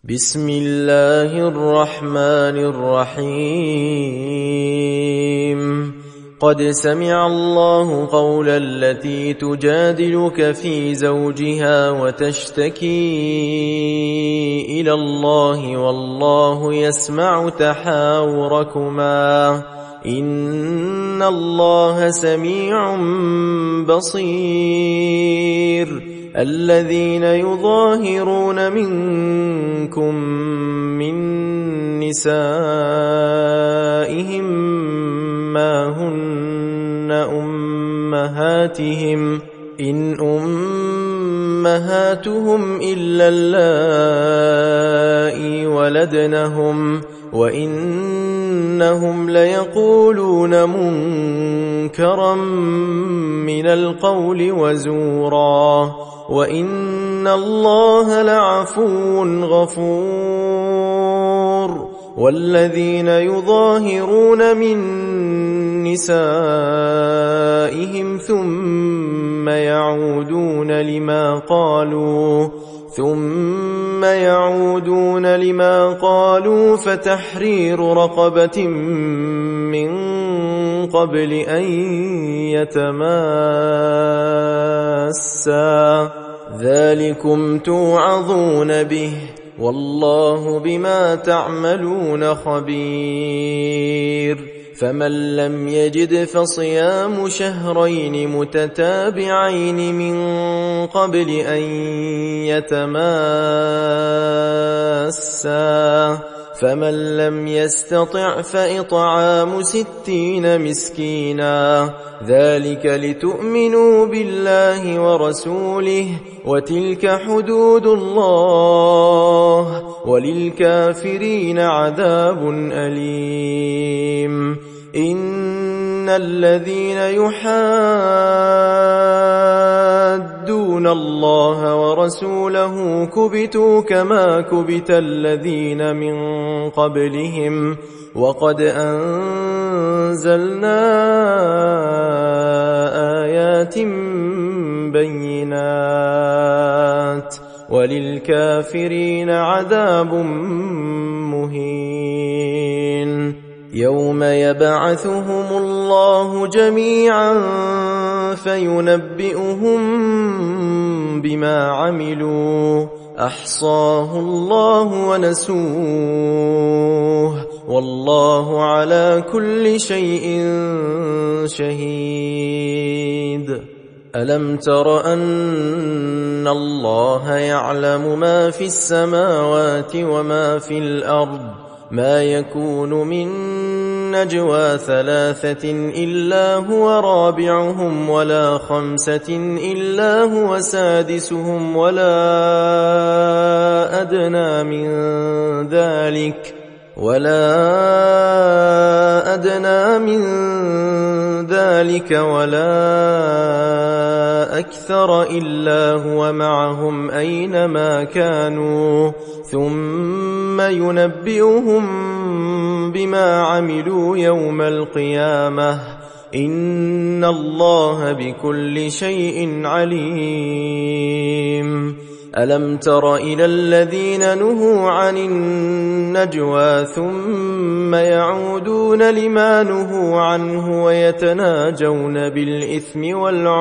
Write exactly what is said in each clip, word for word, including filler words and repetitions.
بسم الله الرحمن الرحيم قد سمع الله قول التي تجادلك في زوجها وتشتكي إلى الله والله يسمع تحاوركما إن الله سميع بصير الذين يظاهرون منكم من نسائهم ما هن أمهاتهم إن أمهاتهم إلا اللائي ولدنهم وإنهم ليقولون منكرا من القول وزورا وإن الله لعفو غفور والذين يظاهرون من نسائهم ثم يعودون لما قالوا ثم يعودون لما قالوا فتحرير رقبة من قبل أن يتماسا ذلكم توعظون به والله بما تعملون خبير فمن لم يجد فصيام شهرين متتابعين من قبل أن يتماسا فمن لم يستطع فإطعام ستين مسكينا ذلك لتؤمنوا بالله ورسوله وتلك حدود الله وللكافرين عذاب أليم إن الذين يحادون الله ورسوله كبتوا كما كبت الذين من قبلهم وقد أنزلنا آيات بينات وللكافرين عذاب مهين يوم يبعثهم الله جميعا فينبئهم بما عملوا أحصاه الله ونسوه والله على كل شيء شهيد ألم تر أن الله يعلم ما في السماوات وما في الأرض ما يكون من نجوى ثلاثة إلا هو رابعهم ولا خمسة إلا هو سادسهم ولا أدنى من ذلك ولا أدنى من ذلك ولا أكثر إلا هو معهم أينما كانوا ثم ينبئهم بما عملوا يوم القيامة إن الله بكل شيء عليم ألم تر إلى الذين نهوا عن النجوى ثم يعودون لما نهوا عنه ويتناجون بالإثم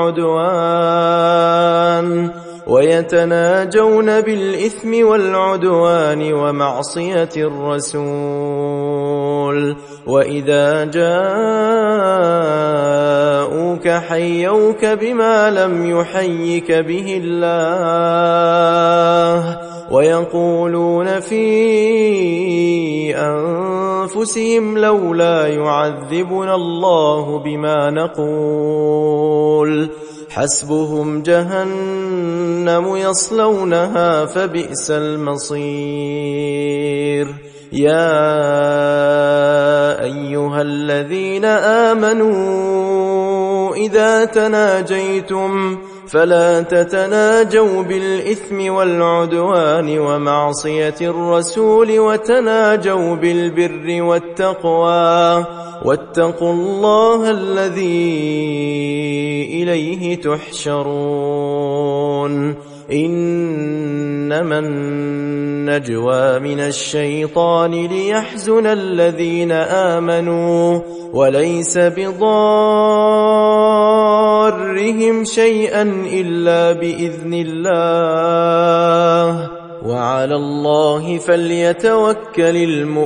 والعدوان ويتناجون بالإثم والعدوان ومعصية الرسول وإذا جاءوك حيوك بما لم يحيك به الله ويقولون في أنفسهم لولا يعذبنا الله بما نقول حسبهم جهنم يصلونها فبئس المصير يا أيها الذين آمنوا إذا تناجيتم فلا تتناجوا بالإثم والعدوان ومعصية الرسول وتناجوا بالبر والتقوى واتقوا الله الذي إليه تحشرون إنما النجوى من الشيطان ليحزن الذين آمنوا وليس بضارهم شيئا إلا بإذن الله وعلى الله فليتوكل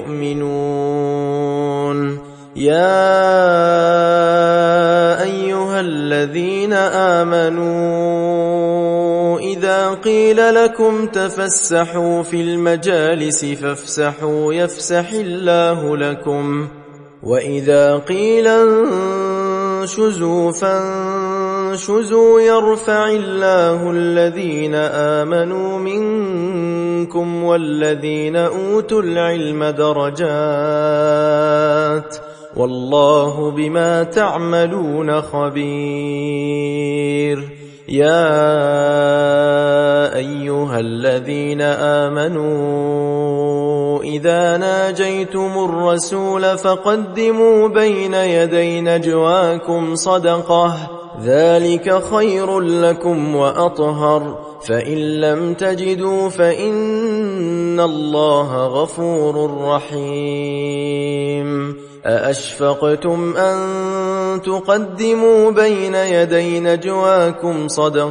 المؤمنون. يا أيها الذين آمنوا إذا قيل لكم تفسحوا في المجالس فافسحوا يفسح الله لكم وإذا قيل انشزوا فانشزوا يرفع الله الذين آمنوا منكم والذين أوتوا العلم درجات والله بما تعملون خبير. يا أيها الذين آمنوا إذا ناجيتم الرسول فقدموا بين يدي نجواكم صدقة ذلك خير لكم وأطهر فإن لم تجدوا فإن الله غفور رحيم. أأشفقتم أن تقدموا بين يدي نجواكم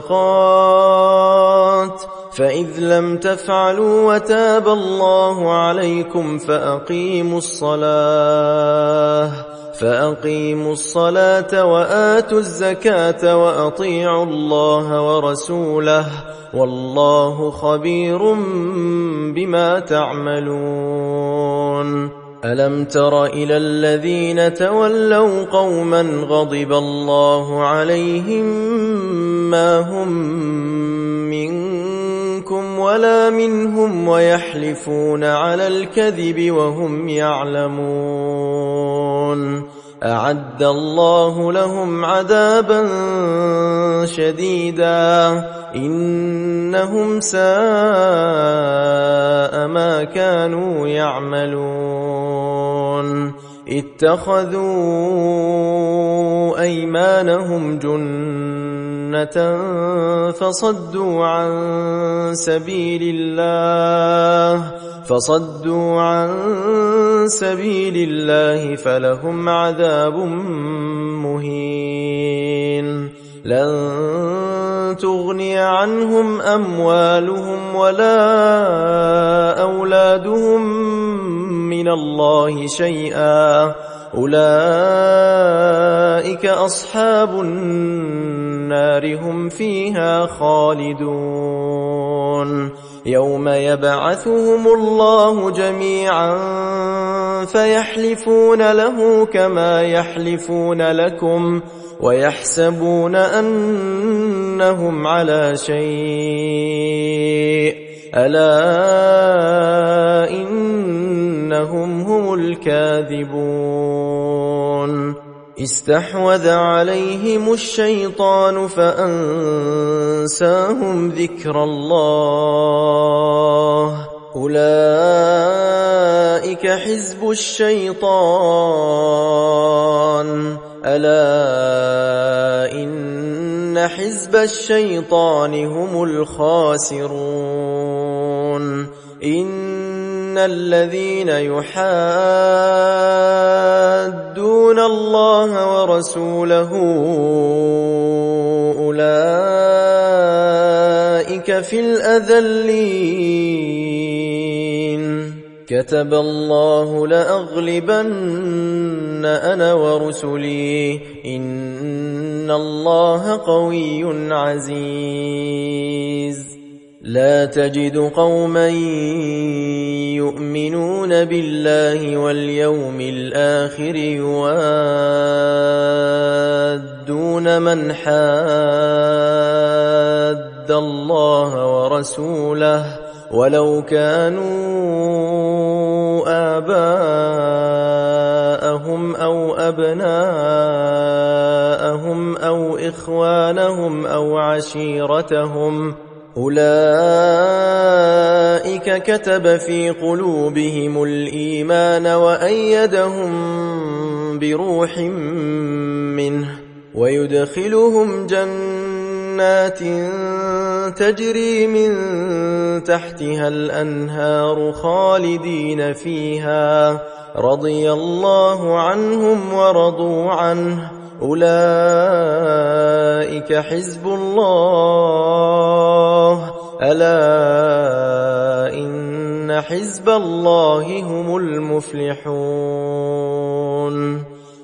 صدقات فإذ لم تفعلوا وتاب الله عليكم فأقيموا الصلاة فأقيموا الصلاة وآتوا الزكاة وأطيعوا الله ورسوله والله خبير بما تعملون. ألم تر إلى الذين تولوا قوما غضب الله عليهم ما هم منكم ولا منهم ويحلفون على الكذب وهم يعلمون أعد الله لهم عذابا شديدا إنهم ساء ما كانوا يعملون. اتخذوا أيمانهم جنة فصدوا عن سبيل الله فصدوا عن سبيل الله فلهم عذاب مهين. لن تغني عنهم أموالهم ولا أولادهم من الله شيئا أولئك أصحاب النار هم فيها خالدون. يوم يبعثهم الله جميعا فيحلفون له كما يحلفون لكم ويحسبون أنهم على شيء ألا إنهم هم الكاذبون. استحوذ عليهم الشيطان فأنساهم ذكر الله أولئك حزب الشيطان ألا إن حزب الشيطان هم الخاسرون. إن الذين يحادون الله ورسوله أولئك في الأذلين. كتب الله لأغلبن أنا ورسلي إن الله قوي عزيز. لا تجد قوما يؤمنون بالله واليوم الآخر يوادون من حاد الله ورسوله ولو كانوا آباءهم أو أبناءهم أو إخوانهم أو عشيرتهم أولئك كتب في قلوبهم الإيمان وأيدهم بروح منه ويدخلهم جنات تجري من تحتها الأنهار خالدين فيها رضي الله عنهم ورضوا عنه أولئك حزب الله ألا إن حزب الله هم المفلحون.